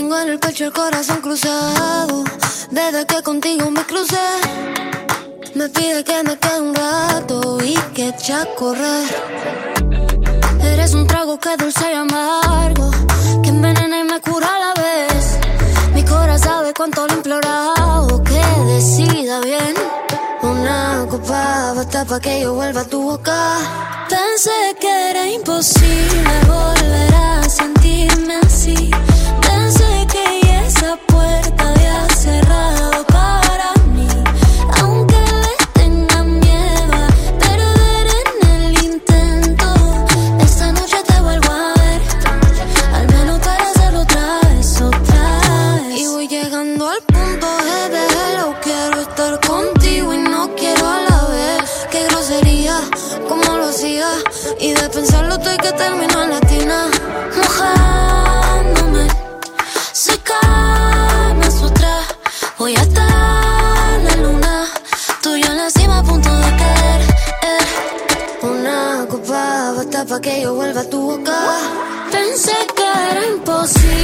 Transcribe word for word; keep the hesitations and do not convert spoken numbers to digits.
Tengo en el pecho el corazón cruzado desde que contigo me crucé. Me pide que me quede un rato y que eche a correr. Eres un trago que es dulce y amargo, que envenena y me cura a la vez. Mi corazón sabe cuánto lo he implorado, que decida bien. Una copa basta pa' que yo vuelva a tu boca. Pensé que era imposible volver a sentirme así. Pensé que ya esa puerta había cerrado para mí. Aunque le tenga miedo a perder en el intento, esta noche te vuelvo a ver, al menos para hacerlo otra vez, otra vez. Y voy llegando al punto G de hello, quiero estar contigo y no quiero a la vez. Qué grosería, como lo hacía, y de pensarlo estoy que termino en la tina. Mojándome, secarme otra. Voy hasta la luna, tú y yo en la cima a punto de caer, eh. Una copa basta pa' que yo vuelva a tu boca. Pensé que era imposible